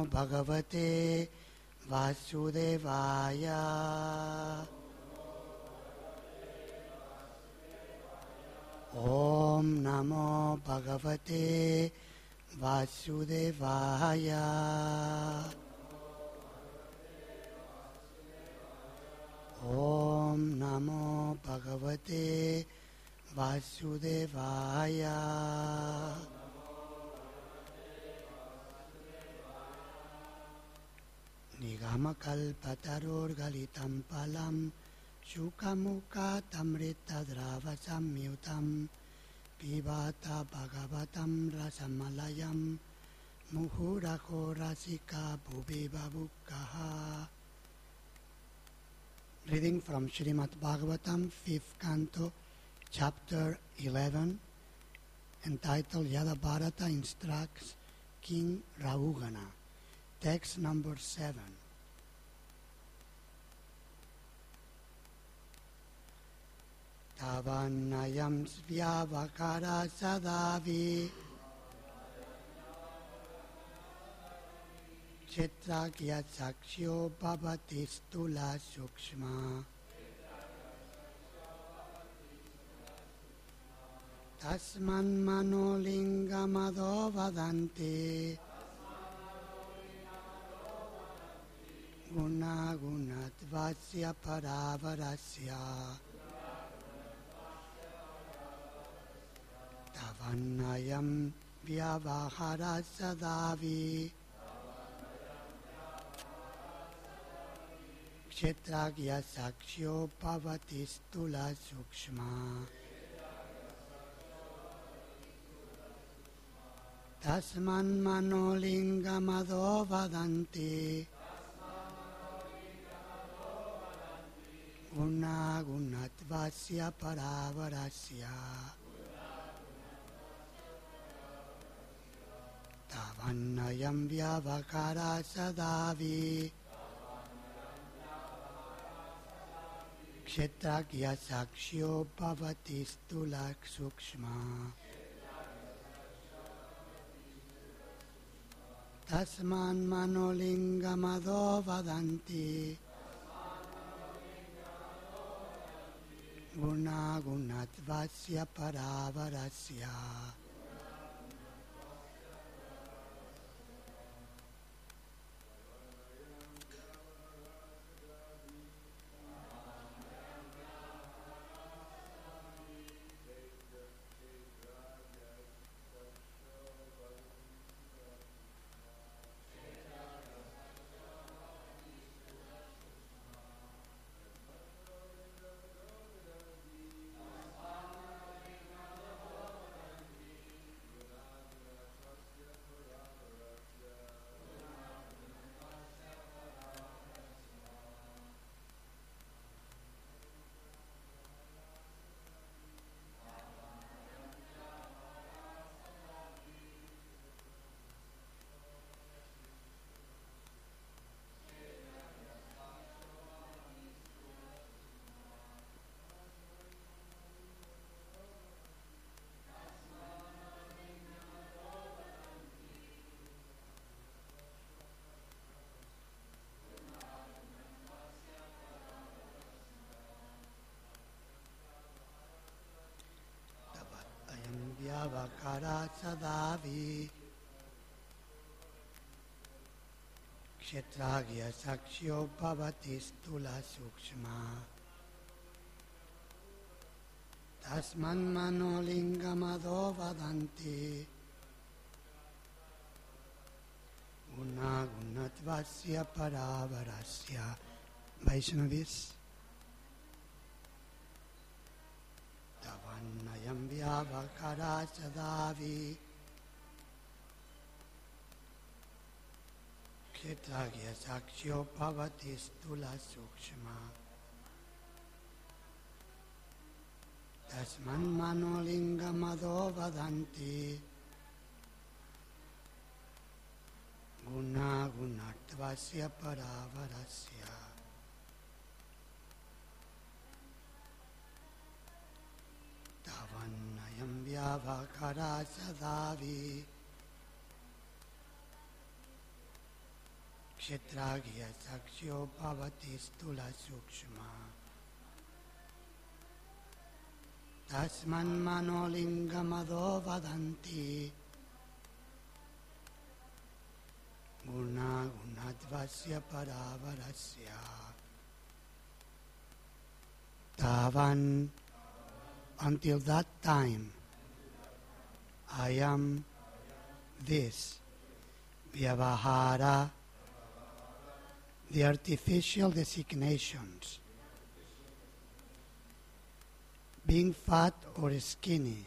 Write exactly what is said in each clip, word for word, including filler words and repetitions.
भगवते वासुदेवाय। ॐ नमो भगवते वासुदेवाय। ॐ नमो भगवते वासुदेवाय। निगमकल्पतरुर्गलितं फलं शुकमुखातमृतद्रवसंयुतं पिबत भगवतं रसमलयं मुहुरहो रसिका भुवि बुभुक्षः. Reading from Srimad Bhagavatam, fifth canto, chapter eleven, entitled Yada Bharata instructs King Rahugana. Text number seven. Tavanayam svyavakara sadavi Chitragya sakshyo bhavati stula sukshma Tasman manolingamado vadanti Guna gunatvasya paravarasya Tavanayam vyavahara sadavi Kshetragya sakshyo bhavati stula sukshma Tasman manolingamado vadanti Guna gunatvasya paravarasya Tavanayam vyavakara sadavi Kshetragya sakshyo bhavati stula sukshma Tasman manolingamado vadanti Guna gunatvasya paravarasya Vyavakara sadavi Kshetragya sakshyo bhavati stula sukshma Tasman manolingamado vadanti Guna gunatvasya paravarasya. Vaishnavis. Tavanayam vyavakara sadavi Kshetragya sakshyo bhavati stula sukshma Tasman manolingamado vadanti Guna gunatvasya paravarasya. Tavanayam vyavakara sadavi Kshetragya sakshyo bhavati stula sukshma. Tasman manolinga madho vadanti. Guna gunadvasya paravarasya. Tavan, until that time, I am this. Vyavahara, the artificial designations. Being fat or skinny,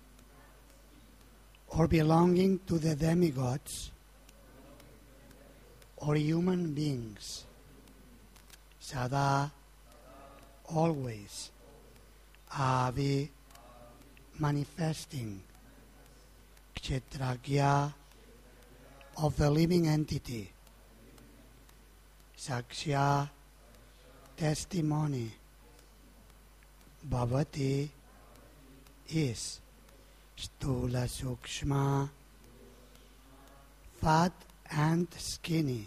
or belonging to the demigods, or human beings. Sada, always. Avi, manifesting. Kshetragya, of the living entity. Sakshya, testimony. Bhavati, is. Stula sukshma, fat and skinny.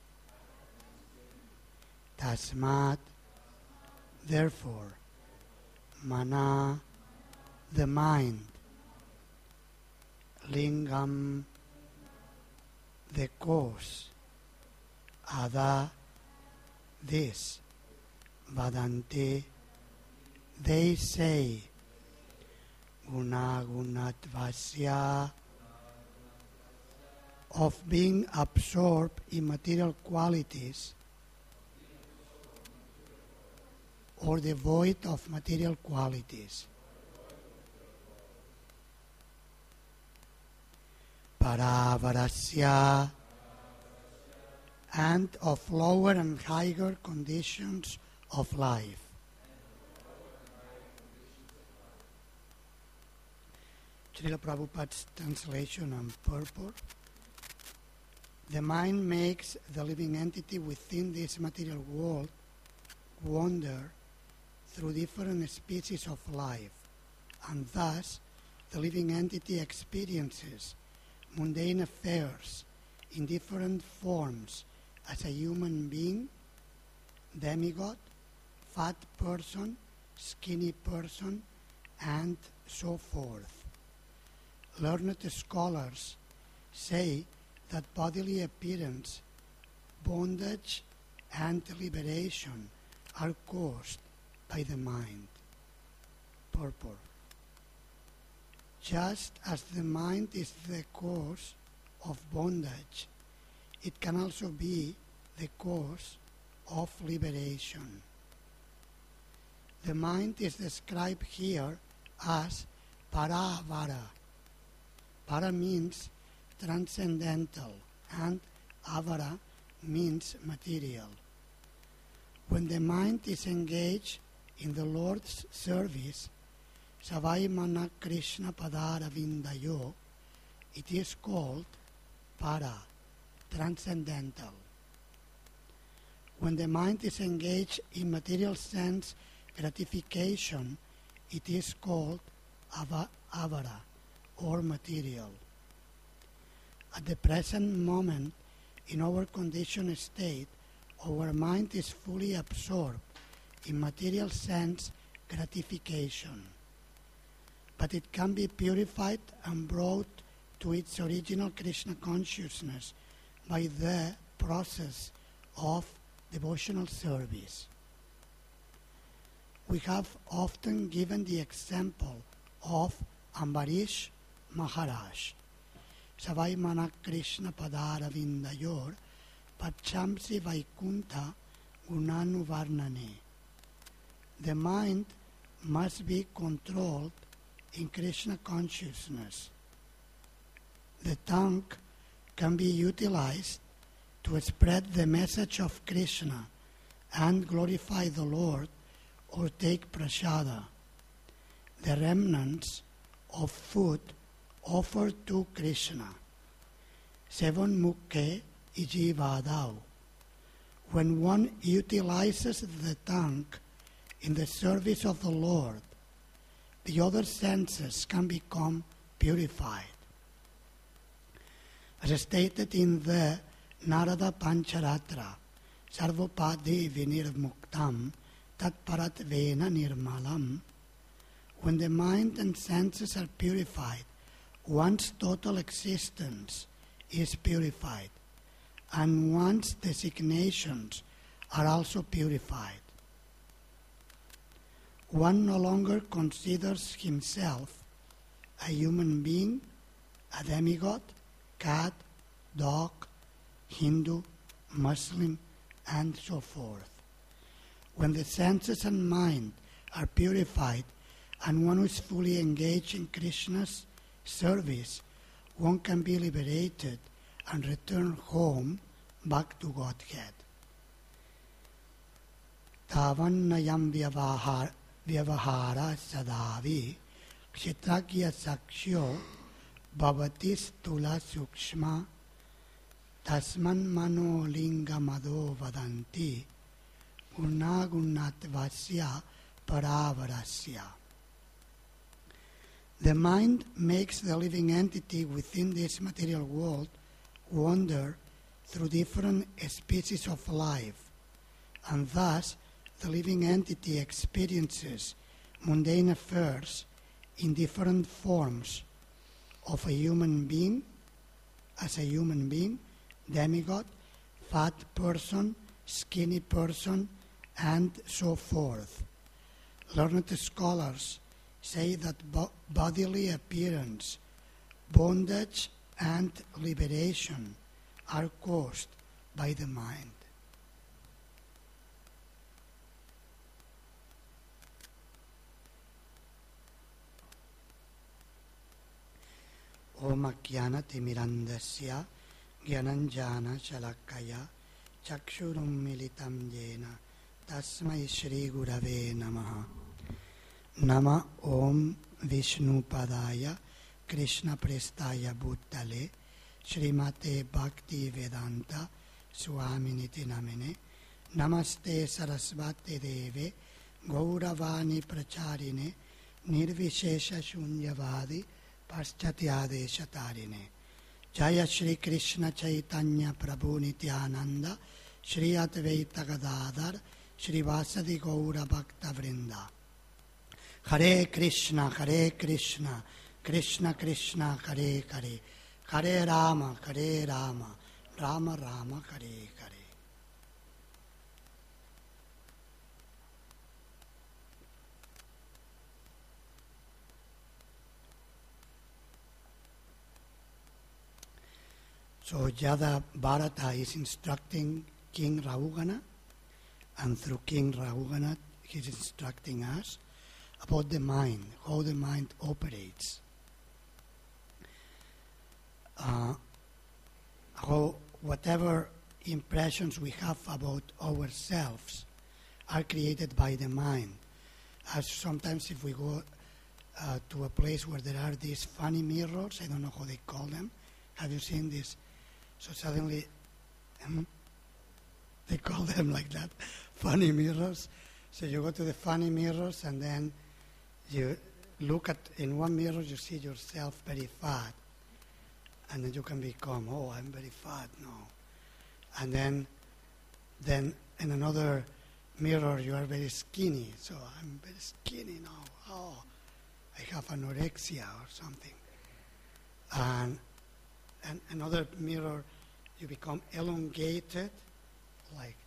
Tasmat, therefore. Mana, the mind. Lingam, the cause. Ada, this. Vadanti, they say. Guna gunatvasya, of being absorbed in material qualities or devoid of material qualities. Paravarasya, and of lower and higher conditions of life. Srila Prabhupada's translation on purport. The mind makes the living entity within this material world wander through different species of life, and thus the living entity experiences mundane affairs in different forms as a human being, demigod, fat person, skinny person, and so forth. Learned scholars say that bodily appearance, bondage, and liberation are caused by the mind. Purport. Just as the mind is the cause of bondage, it can also be the cause of liberation. The mind is described here as paravara. Para means transcendental and avara means material. When the mind is engaged in the Lord's service, Savai Mana Krishna Padara Vindayo, it is called para, transcendental. When the mind is engaged in material sense gratification, it is called ava, avara, or material. At the present moment, in our conditioned state, our mind is fully absorbed in material sense gratification. But it can be purified and brought to its original Krishna consciousness by the process of devotional service. We have often given the example of Ambarish Maharaj. Savai Mana Krishna Padara Vindayor Pachamsi Vaikunta Gunanu Varnane. The mind must be controlled in Krishna consciousness. The tongue can be utilized to spread the message of Krishna and glorify the Lord or take prasada, the remnants of food offered to Krishna. Seven mukke ijivadau. When one utilizes the tongue in the service of the Lord, the other senses can become purified. As stated in the Narada Pancharatra Sarvopadi Vinirmuktam Tatparat Vena Nirmalam. When the mind and senses are purified, one's total existence is purified, and one's designations are also purified. One no longer considers himself a human being, a demigod, cat, dog, Hindu, Muslim, and so forth. When the senses and mind are purified, and one is fully engaged in Krishna's service, one can be liberated and return home back to Godhead. Tavannayam vyavahara sadavi kshitragya sakshyo bhavati stula sukshma tasman mano lingamado vadanti gunagunatvasya paravarasya. The mind makes the living entity within this material world wander through different species of life, and thus the living entity experiences mundane affairs in different forms of a human being, as a human being, demigod, fat person, skinny person, and so forth. Learned scholars say that bo- bodily appearance, bondage, and liberation are caused by the mind. Om Jnana Timirandasya Gyananjana Shalakaya Chakshurum Militam Yena Tasmai Shri Gurave Namaha. Nama Om Vishnu Padaya Krishna Prestaya Bhuttale Srimate Bhakti Vedanta Swaminiti Namine Namaste Sarasvati Deve Gauravani Pracharine Nirvishesha Shunyavadi Paschatiyade Shatarine. Jaya Shri Krishna Chaitanya Prabhu Nityananda Shri Advaita Gadadhar Shri Vasadi Gaura Bhakta Vrinda. Hare Krishna, Hare Krishna, Krishna Krishna, Hare Hare, Hare Rama, Hare Rama, Rama Rama, Hare Hare. So Jada Bharata is instructing King Rahugana, and through King Rahugana he is instructing us about the mind, how the mind operates, uh, how whatever impressions we have about ourselves are created by the mind. As sometimes if we go uh, to a place where there are these funny mirrors, I don't know how they call them. Have you seen this? So suddenly, um, they call them like that, funny mirrors. So you go to the funny mirrors and then you look at, in one mirror you see yourself very fat. And then you can become, oh, I'm very fat, no. And then, then in another mirror you are very skinny. So I'm very skinny now. Oh, I have anorexia or something. And and another mirror, you become elongated, like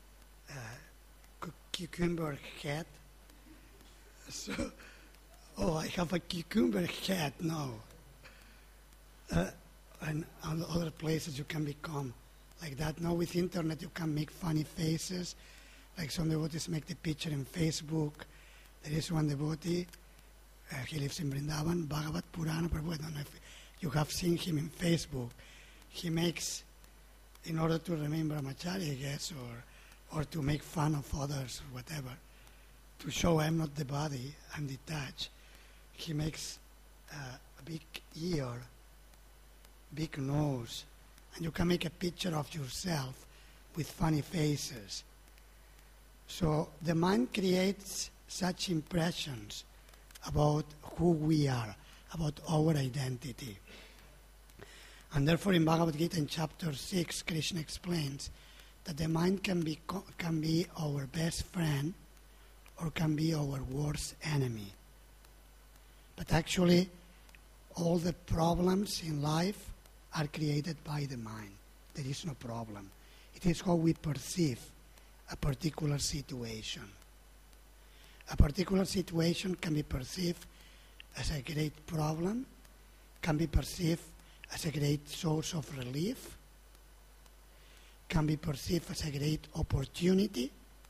a cucumber head. So, oh, I have a cucumber head now. Uh, and on other places you can become like that. Now with internet you can make funny faces, like some devotees make the picture in Facebook. There is one devotee, uh, he lives in Vrindavan, Bhagavat Purana Prabhu, I don't know if you have seen him in Facebook. He makes, in order to remember Brahmacharya, I guess, or, or to make fun of others, or whatever, to show I'm not the body, I'm detached. He makes uh, a big ear, big nose, and you can make a picture of yourself with funny faces. So the mind creates such impressions about who we are, about our identity. And therefore in Bhagavad Gita in chapter six, Krishna explains that the mind can be, can be our best friend or can be our worst enemy. But actually, all the problems in life are created by the mind. There is no problem. It is how we perceive a particular situation. A particular situation can be perceived as a great problem, can be perceived as a great source of relief, can be perceived as a great opportunity.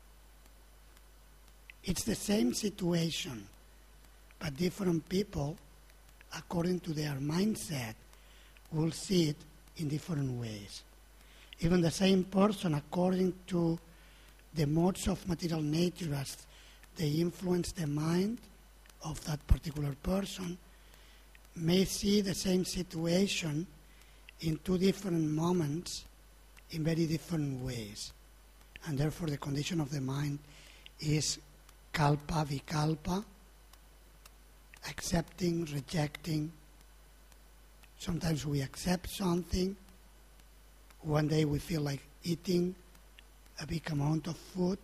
It's the same situation, but different people, according to their mindset, will see it in different ways. Even the same person, according to the modes of material nature as they influence the mind of that particular person, may see the same situation in two different moments in very different ways. And therefore the condition of the mind is kalpa vikalpa, accepting, rejecting. Sometimes we accept something. One day we feel like eating a big amount of food.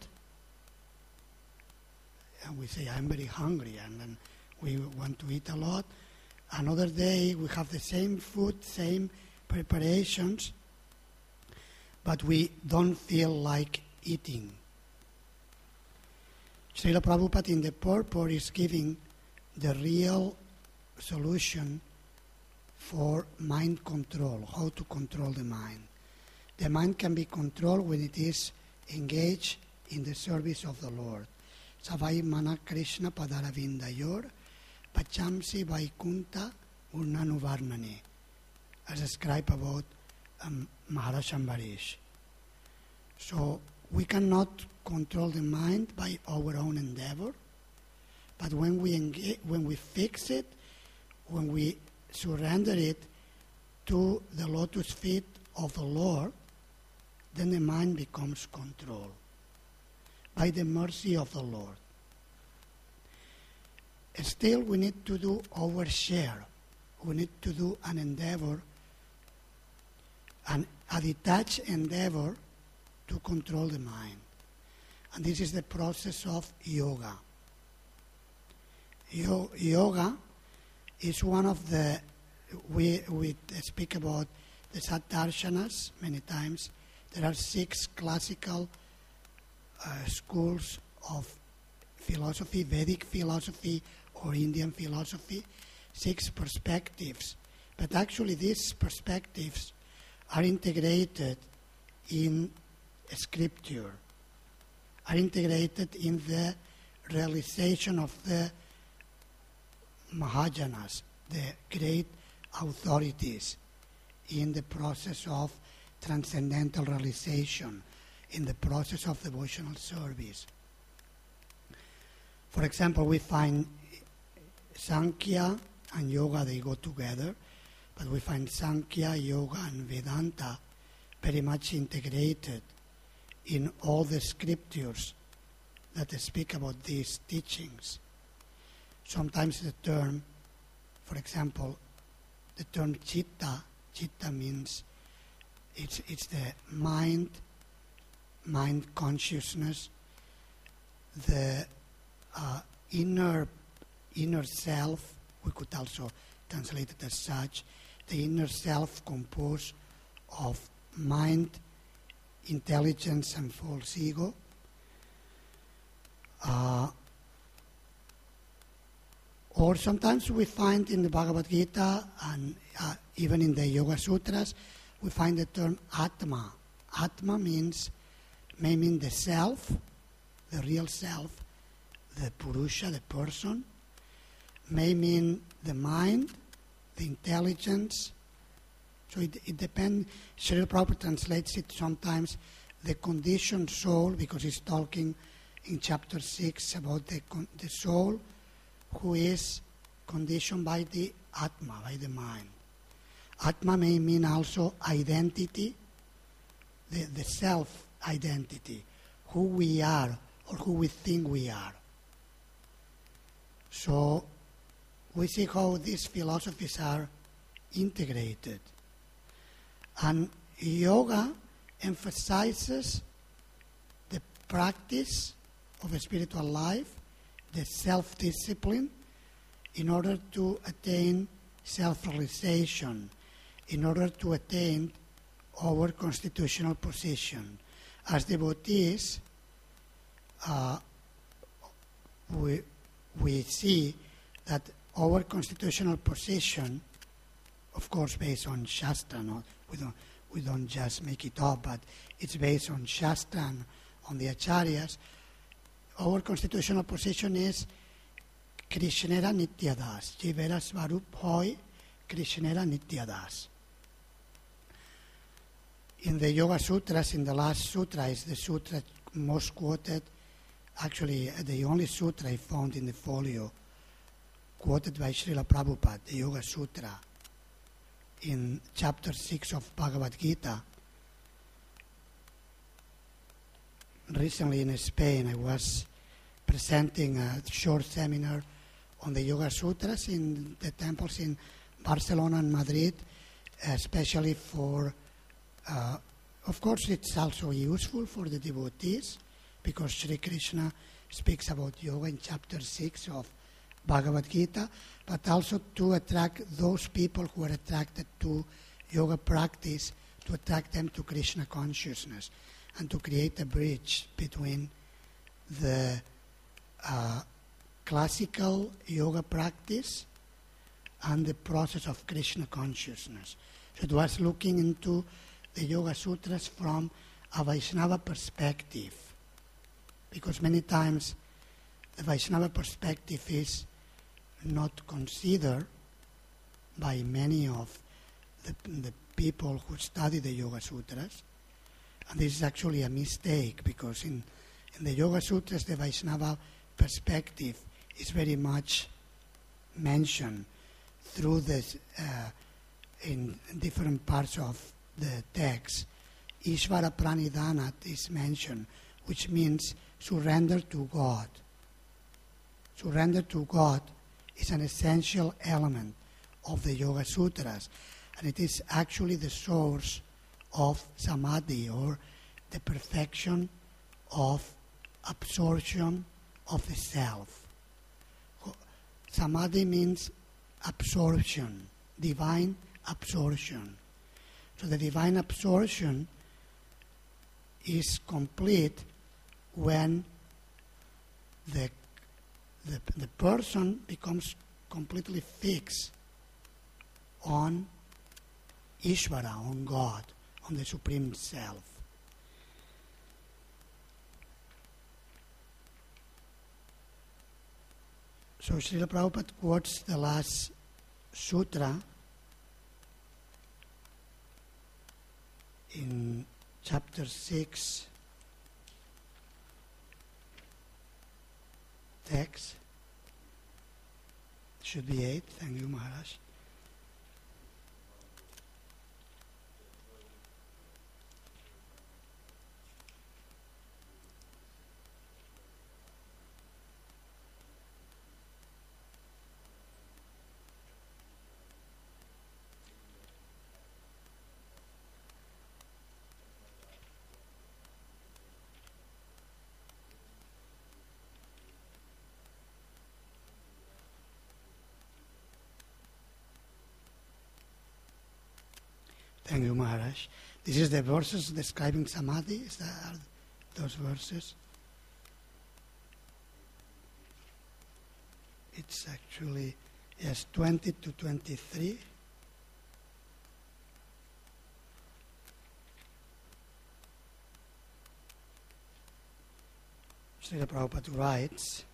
And we say, I'm very hungry, and then we want to eat a lot. Another day we have the same food, same preparations, but we don't feel like eating. Srila Prabhupada in the purport is giving the real solution for mind control, how to control the mind. The mind can be controlled when it is engaged in the service of the Lord. Savai mana Krishna padaravindayor pachamsi vaikunta urnanuvarnane, as described about um, Maharaj Ambarish. So we cannot control the mind by our own endeavor, but when we engage, when we fix it, when we surrender it to the lotus feet of the Lord, then the mind becomes controlled by the mercy of the Lord. Still, we need to do our share. We need to do an endeavor, an, a detached endeavor to control the mind. And this is the process of yoga. Yo, yoga is one of the, we, we speak about the Satdarshanas many times. There are six classical uh, schools of philosophy, Vedic philosophy or Indian philosophy, six perspectives. But actually these perspectives are integrated in scripture, are integrated in the realization of the Mahajanas, the great authorities in the process of transcendental realization, in the process of devotional service. For example, we find Sankhya and Yoga, they go together, but we find Sankhya, Yoga, and Vedanta very much integrated in all the scriptures that speak about these teachings. Sometimes the term, for example, the term chitta, chitta means it's, it's the mind, mind consciousness, the uh, inner inner self, we could also translate it as such, the inner self composed of mind, intelligence, and false ego. Uh, or sometimes we find in the Bhagavad Gita and uh, even in the Yoga Sutras, we find the term Atma. Atma means, may mean the self, the real self, the Purusha, the person, may mean the mind, the intelligence. So it, it depends. Srila Prabhupada translates it sometimes the conditioned soul, because he's talking in chapter six about the, the soul who is conditioned by the Atma, by the mind. Atma may mean also identity, the, the self-identity, who we are or who we think we are. So we see how these philosophies are integrated. And yoga emphasizes the practice of a spiritual life, the self-discipline, in order to attain self-realization, in order to attain our constitutional position. As devotees, uh, we, we see that our constitutional position, of course based on Shastra, no? we, don't, we don't just make it up, but it's based on Shastra and on the Acharyas. Our constitutional position is Krishnera Nityadas, Jivera Svarup Hoy, Krishnera Nityadas. In the Yoga Sutras, in the last sutra, is the sutra most quoted, actually the only sutra I found in the folio, quoted by Srila Prabhupada, the Yoga Sutra, in chapter six of Bhagavad Gita. Recently in Spain, I was presenting a short seminar on the Yoga Sutras in the temples in Barcelona and Madrid, especially for, uh, of course it's also useful for the devotees, because Sri Krishna speaks about yoga in chapter six of Bhagavad Gita, but also to attract those people who are attracted to yoga practice, to attract them to Krishna consciousness, and to create a bridge between the uh, classical yoga practice and the process of Krishna consciousness. So it was looking into the Yoga Sutras from a Vaishnava perspective, because many times the Vaishnava perspective is not considered by many of the, the people who study the Yoga Sutras. And this is actually a mistake, because in, in the Yoga Sutras the Vaishnava perspective is very much mentioned through this uh, in different parts of the text. Ishvara Pranidhanat is mentioned, which means surrender to God. Surrender to God is an essential element of the Yoga Sutras, and it is actually the source of samadhi, or the perfection of absorption of the self. Samadhi means absorption, divine absorption. So the divine absorption is complete when the, the, the person becomes completely fixed on Ishvara, on God, on the Supreme Self. So Srila Prabhupada quotes the last sutra in chapter six text. Should be eight. Thank you, Maharaj. Thank you, Maharaj. This is the verses describing Samadhi. Is that are those verses? It's actually, yes, twenty to twenty-three. Srila Prabhupada writes,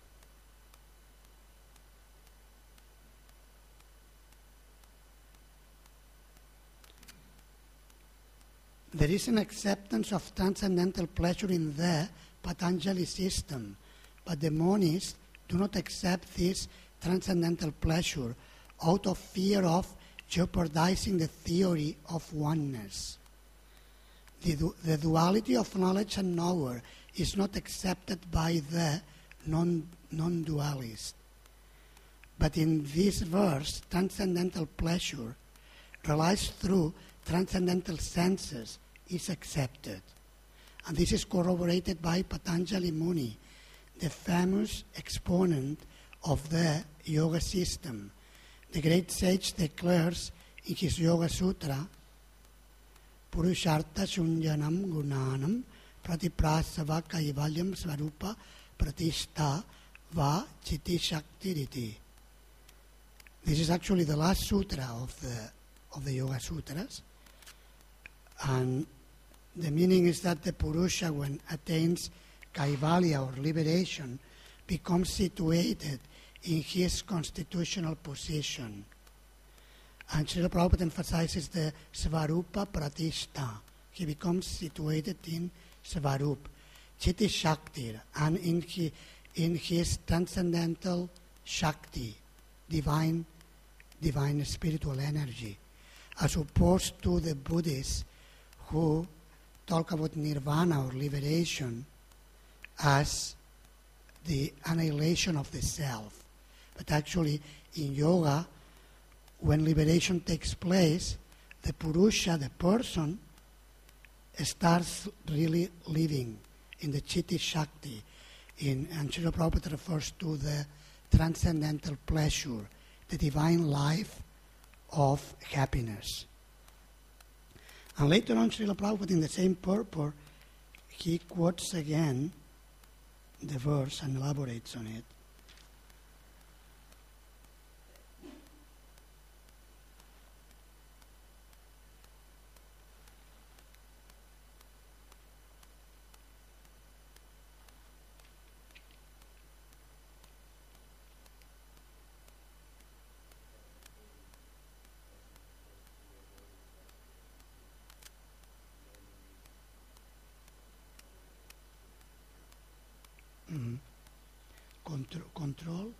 there is an acceptance of transcendental pleasure in the Patanjali system, but the monists do not accept this transcendental pleasure out of fear of jeopardizing the theory of oneness. The, du- the duality of knowledge and knower is not accepted by the non, non-dualist. But in this verse, transcendental pleasure relies through transcendental senses is accepted. And this is corroborated by Patanjali Muni, the famous exponent of the yoga system. The great sage declares in his Yoga Sutra, Purushartha Shunjanam Gunanam Pratiprasava Kaivalyam Svarupa Pratishta Va Chitti Shakti Riti. This is actually the last sutra of the of the Yoga Sutras, and the meaning is that the Purusha, when attains Kaivalya or liberation, becomes situated in his constitutional position. And Srila Prabhupada emphasizes the Svarupa Pratishta. He becomes situated in Svarup, Chitti Shakti, and in, he, in his transcendental Shakti, divine, divine spiritual energy, as opposed to the Buddhists who talk about nirvana or liberation as the annihilation of the self. But actually, in yoga, when liberation takes place, the Purusha, the person, starts really living in the Chitti Shakti. In, and Srila Prabhupada refers to the transcendental pleasure, the divine life of happiness. And later on, Srila Prabhupada, in the same purport, he quotes again the verse and elaborates on it. Mm-hmm. Contro- control.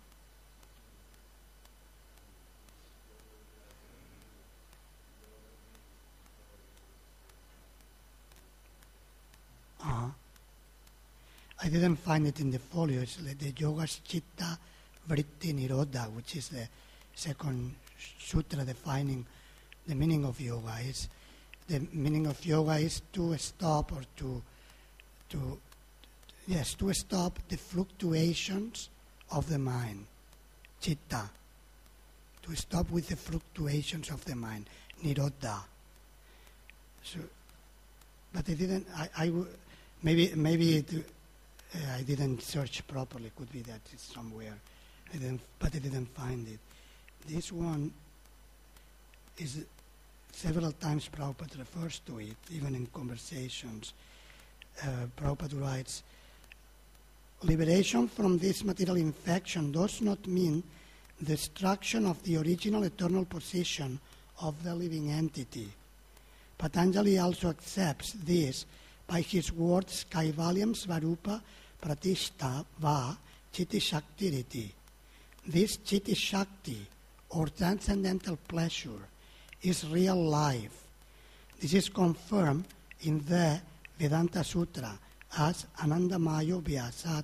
Uh-huh. I didn't find it in the folios. The Yoga's Chitta Vritti Nirodha, which is the second sutra defining the meaning of yoga. Is the meaning of yoga is to stop or to to Yes, to stop the fluctuations of the mind, chitta. To stop with the fluctuations of the mind, nirodha. So, but I didn't. I, I w- maybe maybe it, uh, I didn't search properly. Could be that it's somewhere. I didn't, but I didn't find it. This one is several times Prabhupada refers to it, even in conversations. Uh, Prabhupada writes, liberation from this material infection does not mean destruction of the original eternal position of the living entity. Patanjali also accepts this by his words Kaivalyam Svarupa Pratishta Va Chitti Shakti Riti. This Chitti Shakti, or transcendental pleasure, is real life. This is confirmed in the Vedanta Sutra as Anandamayo Vyasat.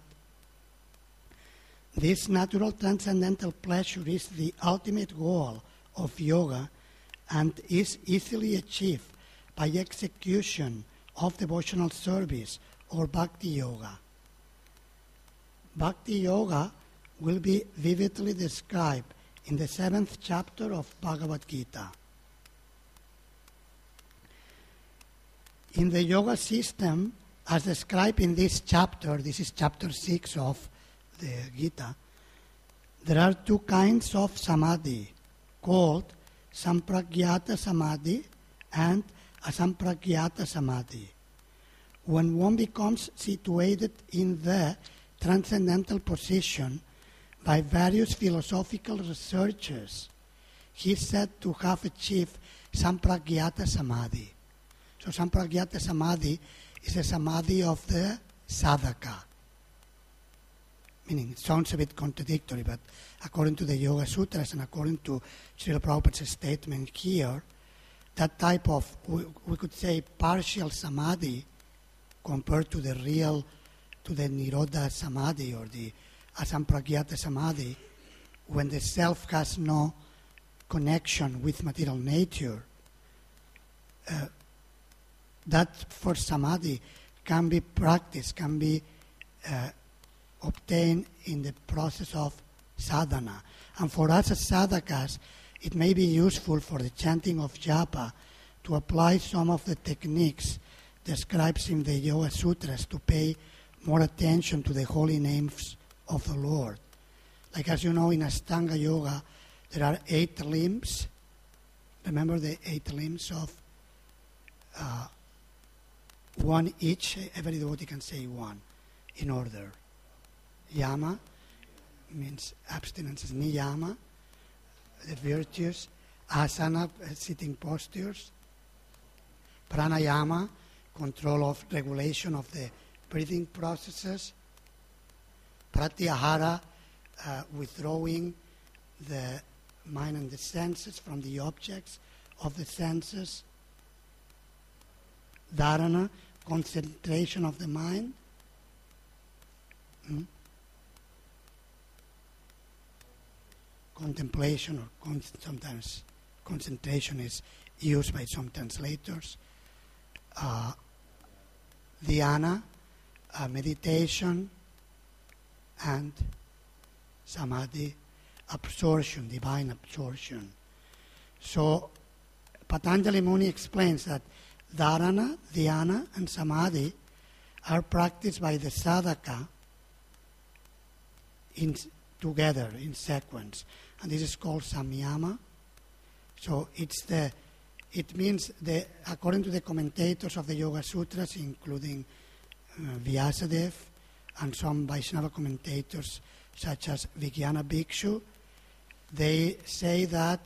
This natural transcendental pleasure is the ultimate goal of yoga and is easily achieved by execution of devotional service or bhakti yoga. Bhakti yoga will be vividly described in the seventh chapter of Bhagavad Gita. In the yoga system, as described in this chapter, this is chapter six of the Gita, there are two kinds of samadhi called sampragyata samadhi and asampragyata samadhi. When one becomes situated in the transcendental position by various philosophical researchers, he is said to have achieved sampragyata samadhi. So sampragyata samadhi is a samadhi of the sadhaka. Meaning, it sounds a bit contradictory, but according to the Yoga Sutras and according to Srila Prabhupada's statement here, that type of, we, we could say, partial samadhi compared to the real, to the Nirodha samadhi or the asampragyata samadhi, when the self has no connection with material nature, uh, that for samadhi can be practiced, can be uh, obtained in the process of sadhana. And for us as sadhakas, it may be useful for the chanting of japa to apply some of the techniques described in the Yoga Sutras to pay more attention to the holy names of the Lord. Like as you know, in Ashtanga Yoga, there are eight limbs. Remember the eight limbs of uh, one each? Every devotee can say one in order. Yama means abstinence is niyama, the virtues. Asana, sitting postures. Pranayama, control of regulation of the breathing processes. Pratyahara, uh, withdrawing the mind and the senses from the objects of the senses. Dharana, concentration of the mind. Hmm? Contemplation, or con- sometimes concentration is used by some translators. Uh, dhyana, uh, meditation, and samadhi, absorption, divine absorption. So Patanjali Muni explains that dharana, dhyana, and samadhi are practiced by the sadhaka in together in sequence, and this is called samyama. So it's the it means the according to the commentators of the Yoga Sutras, including uh, Vyasadeva and some Vaishnava commentators such as Vijnana Bhikshu, they say that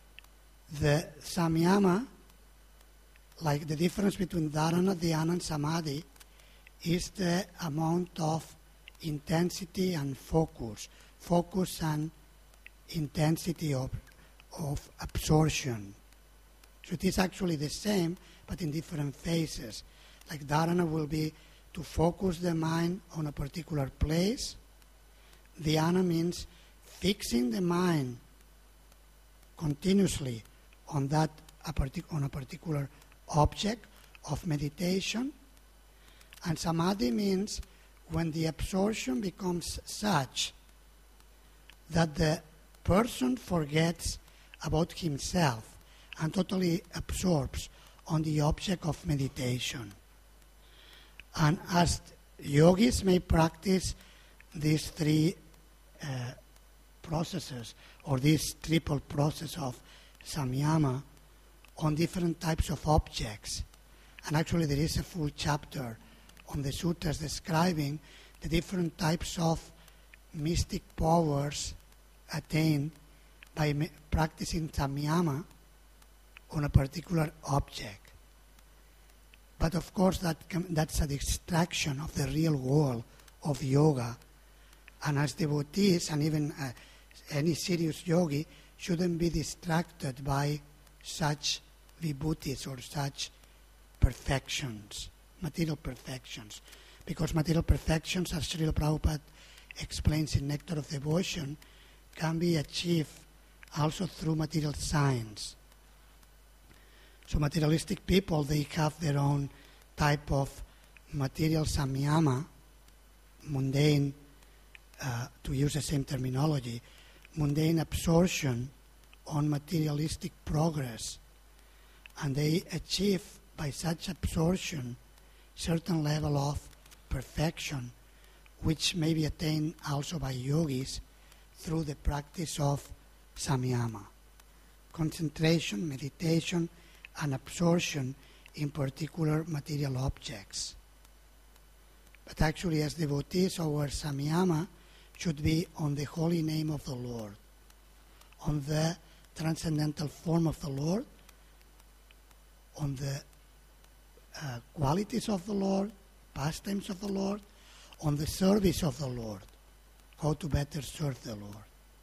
the samyama, like the difference between dharana, dhyana, and samadhi, is the amount of intensity and focus, focus and intensity of, of absorption. So it is actually the same, but in different phases. Like dharana will be to focus the mind on a particular place. Dhyana means fixing the mind continuously on that a partic- on a particular object of meditation. And samadhi means when the absorption becomes such that the person forgets about himself and totally absorbs on the object of meditation. And as yogis may practice these three uh, processes, or this triple process of samyama, on different types of objects. And actually there is a full chapter on the sutras describing the different types of mystic powers attained by me- practicing samyama on a particular object. But of course that com- that's a distraction of the real goal of yoga. And as devotees, and even uh, any serious yogi, shouldn't be distracted by such vibhutis or such perfections, material perfections. Because material perfections, as Srila Prabhupada explains in Nectar of Devotion, can be achieved also through material science. So materialistic people, they have their own type of material samyama, mundane, uh, to use the same terminology, mundane absorption on materialistic progress. And they achieve by such absorption certain level of perfection, which may be attained also by yogis through the practice of samyama. Concentration, meditation, and absorption in particular material objects. But actually, as devotees, our samyama should be on the holy name of the Lord, on the transcendental form of the Lord, on the uh, qualities of the Lord, pastimes of the Lord, on the service of the Lord, how to better serve the Lord.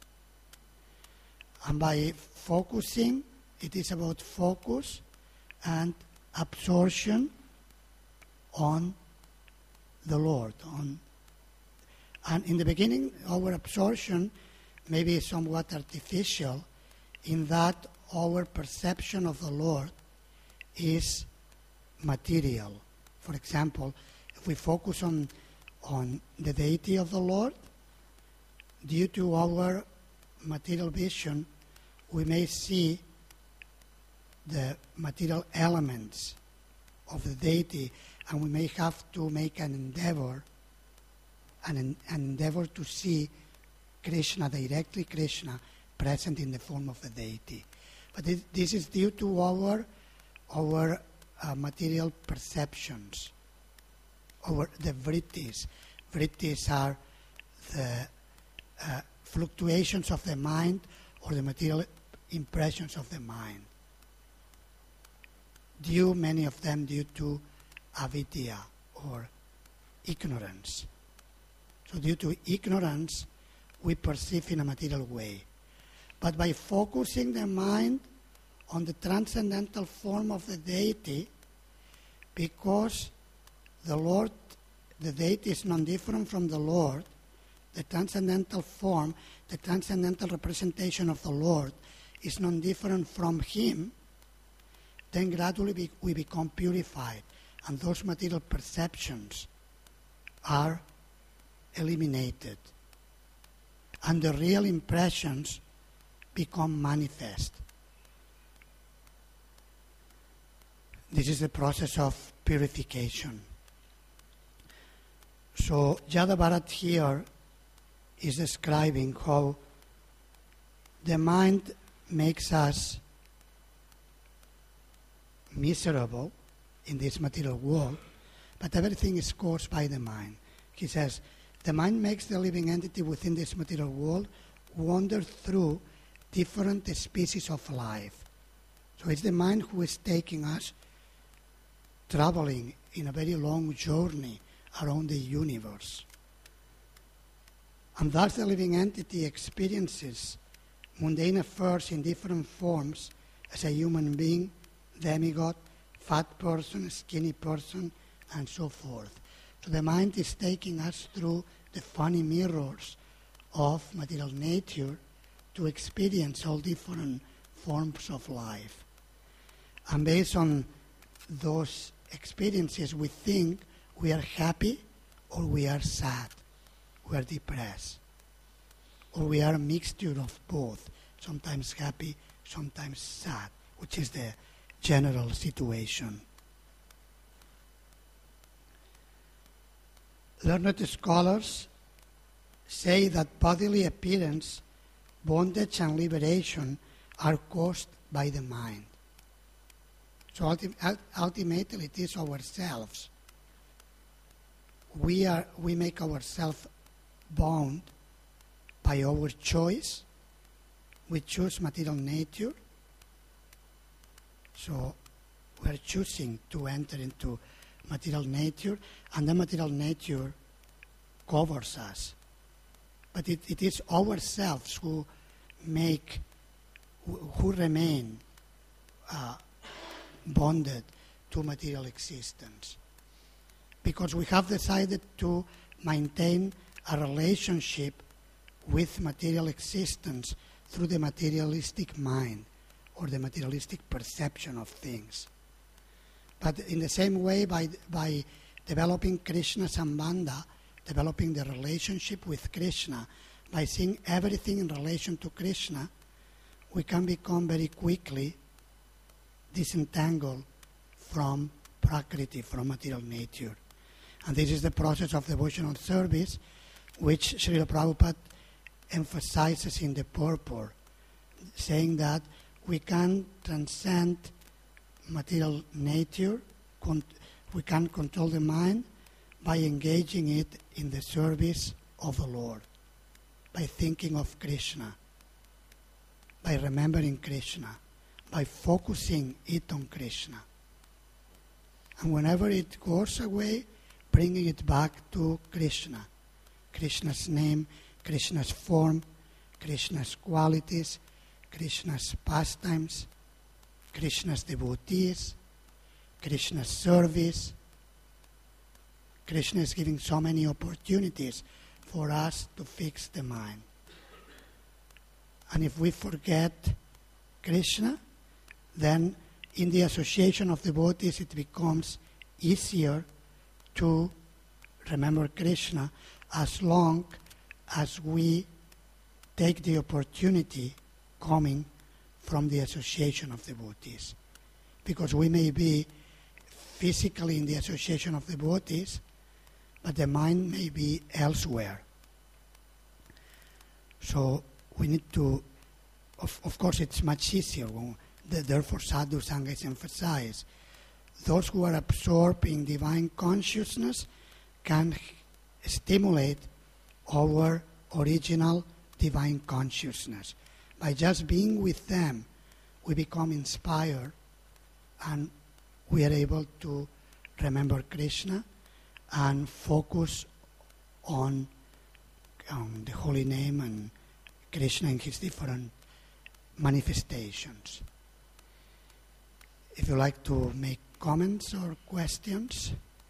And by focusing, it is about focus and absorption on the Lord. On, and in the beginning, our absorption may be somewhat artificial in that our perception of the Lord is material. For example, if we focus on, on the deity of the Lord, due to our material vision, we may see the material elements of the deity, and we may have to make an endeavor, an, an endeavor to see Krishna, directly Krishna, present in the form of the deity. But this, this is due to our, our uh, material perceptions, our the vrittis. Vrittis are the uh, fluctuations of the mind or the material impressions of the mind. Due, many of them due to avidya or ignorance. So due to ignorance, we perceive in a material way. But by focusing the mind on the transcendental form of the deity, because the Lord, the deity is non-different from the Lord, the transcendental form, the transcendental representation of the Lord is non-different from Him, then gradually we, we become purified, and those material perceptions are eliminated, and the real impressions become manifest. This is the process of purification. So Jada Bharat here is describing how the mind makes us miserable in this material world, but everything is caused by the mind. He says, the mind makes the living entity within this material world wander through different species of life. So it's the mind who is taking us traveling in a very long journey around the universe. And thus the living entity experiences mundane affairs in different forms as a human being, demigod, fat person, skinny person, and so forth. So the mind is taking us through the funny mirrors of material nature to experience all different forms of life. And based on those experiences, we think we are happy or we are sad, we are depressed, or we are a mixture of both, sometimes happy, sometimes sad, which is the general situation. Learned scholars say that bodily appearance, bondage, and liberation are caused by the mind. So ulti- ultimately it is ourselves. We are we make ourselves bound by our choice. We choose material nature. So we are choosing to enter into material nature, and the material nature covers us. But it, it is ourselves who make, who, who remain uh, bonded to material existence. Because we have decided to maintain a relationship with material existence through the materialistic mind or the materialistic perception of things. But in the same way, by, by developing Krishna Sambandha, developing the relationship with Krishna, by seeing everything in relation to Krishna, we can become very quickly disentangled from Prakriti, from material nature. And this is the process of devotional service, which Srila Prabhupada emphasizes in the purport, saying that we can transcend material nature, con- we can control the mind by engaging it in the service of the Lord, by thinking of Krishna, by remembering Krishna, by focusing it on Krishna. And whenever it goes away, bringing it back to Krishna, Krishna's name, Krishna's form, Krishna's qualities, Krishna's pastimes, Krishna's devotees, Krishna's service. Krishna is giving so many opportunities for us to fix the mind. And if we forget Krishna, then in the association of devotees, it becomes easier to remember Krishna as long as we take the opportunity coming from the association of devotees. Because we may be physically in the association of devotees, but the mind may be elsewhere. So we need to, of, of course it's much easier, when the, therefore Sadhu Sangha is emphasized. Those who are absorbed in divine consciousness can stimulate our original divine consciousness. By just being with them, we become inspired and we are able to remember Krishna and focus on, on the holy name and Krishna in his different manifestations. If you like to make comments or questions.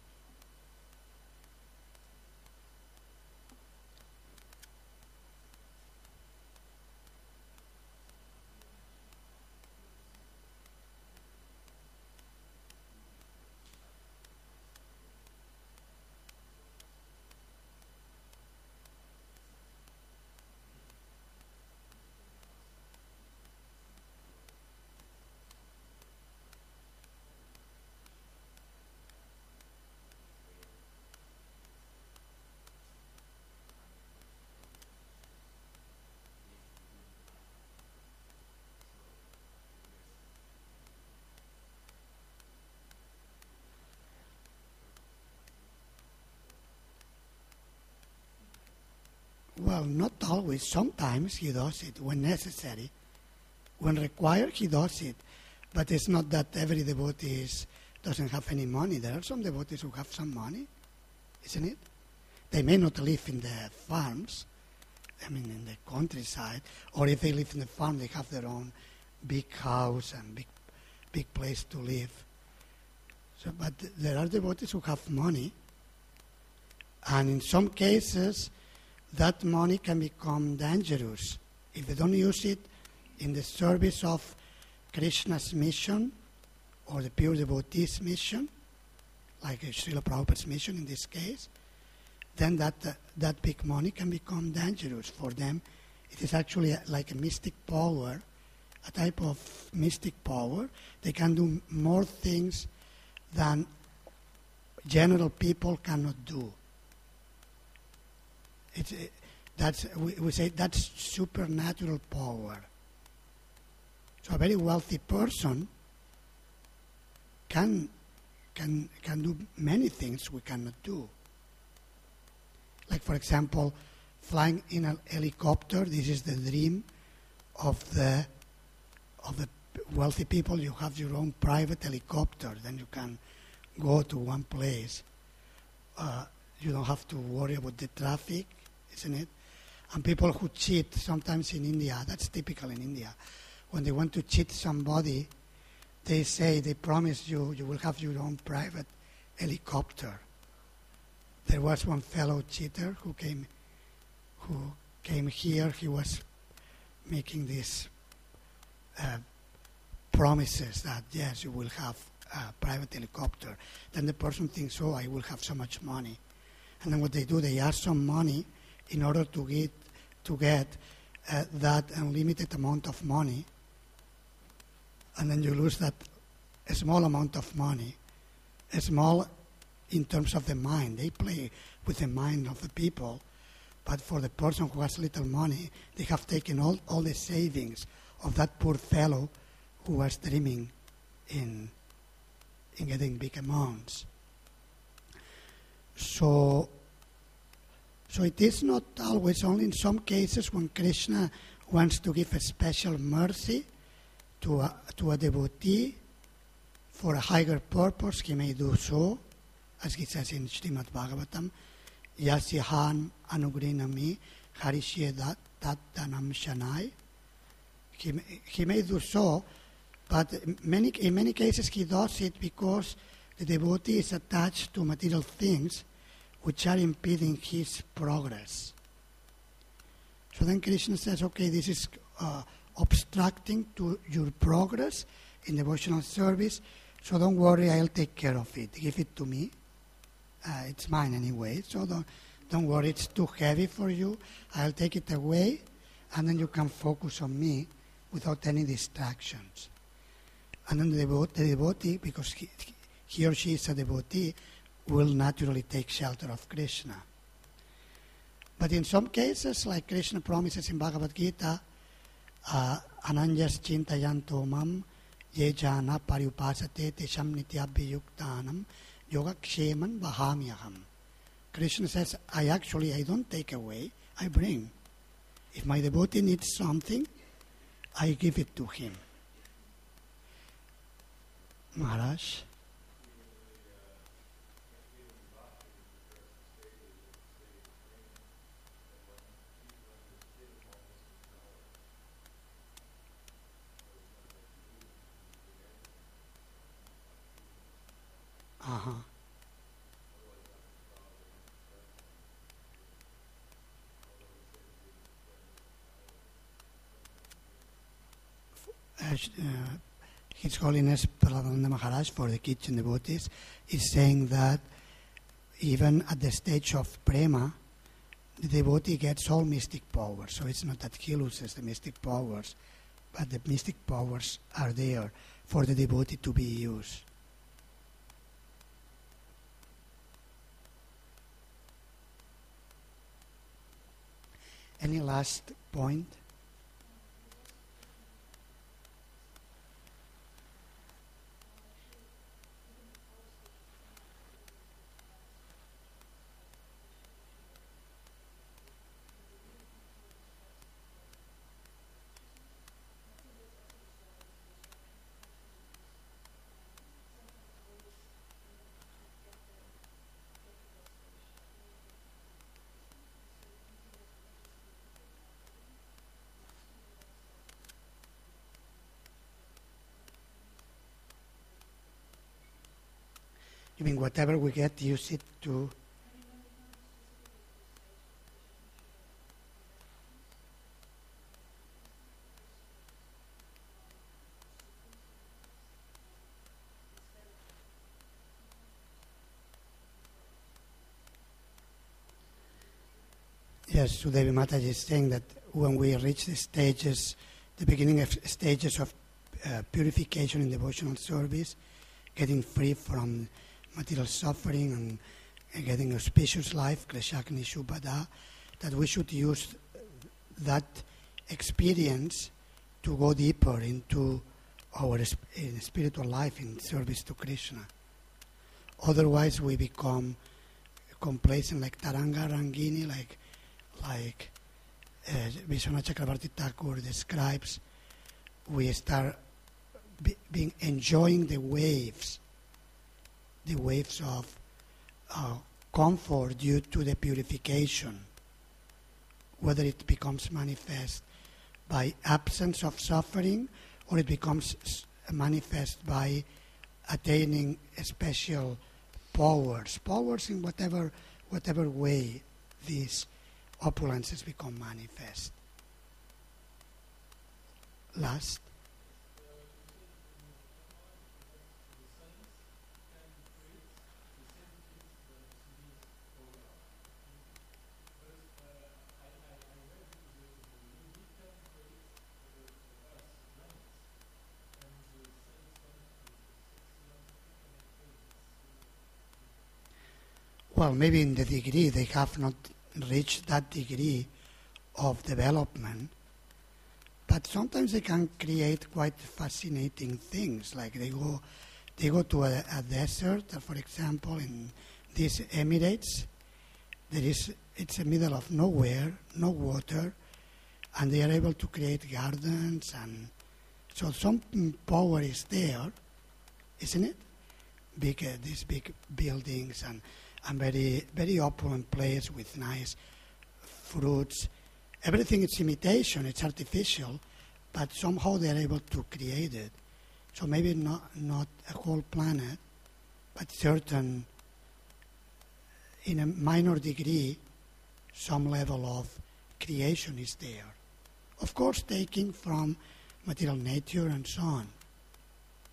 Well, not always. Sometimes he does it when necessary. When required, he does it. But it's not that every devotee is, doesn't have any money. There are some devotees who have some money, isn't it? They may not live in the farms, I mean in the countryside, or if they live in the farm, they have their own big house and big, big place to live. So, but there are devotees who have money, and in some cases, that money can become dangerous if they don't use it in the service of Krishna's mission or the pure devotee's mission, like Srila Prabhupada's mission in this case. Then that uh, that big money can become dangerous for them. It is actually a, like a mystic power, a type of mystic power. They can do more things than general people cannot do. It's, uh, that's, we, we say that's supernatural power. So a very wealthy person can, can, can do many things we cannot do. Like, for example, flying in a helicopter. This is the dream of the, of the wealthy people. You have your own private helicopter. Then you can go to one place. Uh, you don't have to worry about the traffic, isn't it? And people who cheat, sometimes in India, that's typical in India, when they want to cheat somebody, they say, they promise you, you will have your own private helicopter. There was one fellow cheater who came, who came here. He was making these uh, promises that, yes, you will have a private helicopter. Then the person thinks, oh, I will have so much money. And then what they do, they ask some money in order to get to get uh, that unlimited amount of money, and then you lose that a small amount of money, a small in terms of the mind. They play with the mind of the people, but for the person who has little money, they have taken all, all the savings of that poor fellow who was dreaming in, in getting big amounts. So, so it is not always, only in some cases when Krishna wants to give a special mercy to a, to a devotee for a higher purpose, he may do so, as he says in Srimad Bhagavatam, Yasyahan anugrinami harishye tattanam shanai. He, he may do so, but many, in many cases he does it because the devotee is attached to material things which are impeding his progress. So then Krishna says, okay, this is uh, obstructing to your progress in devotional service, so don't worry, I'll take care of it. Give it to me. Uh, it's mine anyway, so don't, don't worry, it's too heavy for you. I'll take it away, and then you can focus on me without any distractions. And then the, devo- the devotee, because he, he or she is a devotee, will naturally take shelter of Krishna. But in some cases, like Krishna promises in Bhagavad Gita, uh, Ananyas chintayanto mam ye jana pariupasate tesham nityabhiyuktanam yogaksheman vahamyaham. Krishna says, I actually, I don't take away, I bring. If my devotee needs something, I give it to him. Maharaj? Uh-huh. As, uh, His Holiness Pradananda Maharaj, for the kitchen devotees, is saying that even at the stage of prema, the devotee gets all mystic powers. So it's not that he loses the mystic powers, but the mystic powers are there for the devotee to be used. Any last point? You mean whatever we get, use it to... Yes, Sudevi Mataji is saying that when we reach the stages, the beginning of stages of uh, purification in devotional service, getting free from material suffering and, and getting a spacious life, Kleshakni Shubhada, that we should use that experience to go deeper into our sp- in spiritual life in service to Krishna. Otherwise, we become complacent like Taranga Rangini, like like uh, Vishwanath Chakravarti Thakur describes. We start be, being enjoying the waves, the waves of uh, comfort due to the purification, whether it becomes manifest by absence of suffering or it becomes s- manifest by attaining a special powers, powers in whatever whatever way these opulences become manifest. Last. Well, maybe in the degree they have not reached that degree of development, but sometimes they can create quite fascinating things. Like they go, they go to a, a desert, for example, in these Emirates. There is, it's a middle of nowhere, no water, and they are able to create gardens, and so some power is there, isn't it? Big, uh, these big buildings and. and very, very opulent place with nice fruits. Everything is imitation, it's artificial, but somehow they're able to create it. So maybe not, not a whole planet, but certain, in a minor degree, some level of creation is there. Of course, taking from material nature and so on.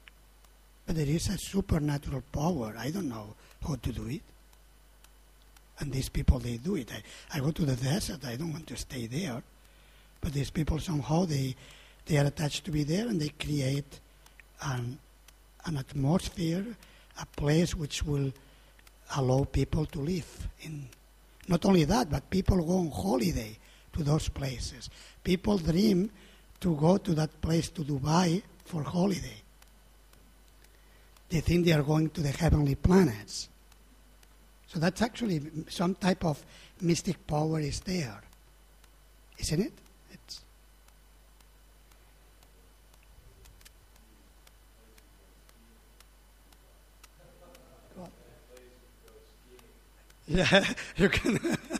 But there is a supernatural power. I don't know how to do it. And these people, they do it. I, I go to the desert. I don't want to stay there. But these people, somehow, they, they are attached to be there, and they create an, an atmosphere, a place which will allow people to live in. Not only that, but people go on holiday to those places. People dream to go to that place, to Dubai, for holiday. They think they are going to the heavenly planets. So that's actually some type of mystic power is there. Isn't it? It's what? Yeah, you can.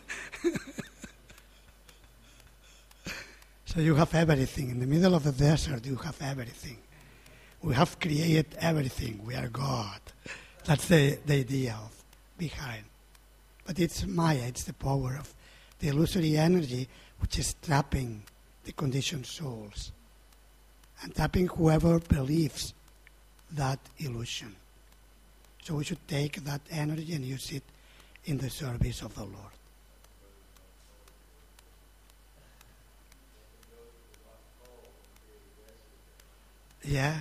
So you have everything. In the middle of the desert, you have everything. We have created everything. We are God. That's the, the idea of behind. But it's Maya. It's the power of the illusory energy which is trapping the conditioned souls and trapping whoever believes that illusion. So we should take that energy and use it in the service of the Lord. Yeah.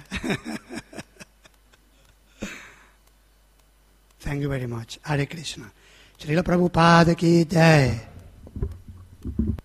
Thank you very much. Hare Krishna. Srila Prabhupada ki jai.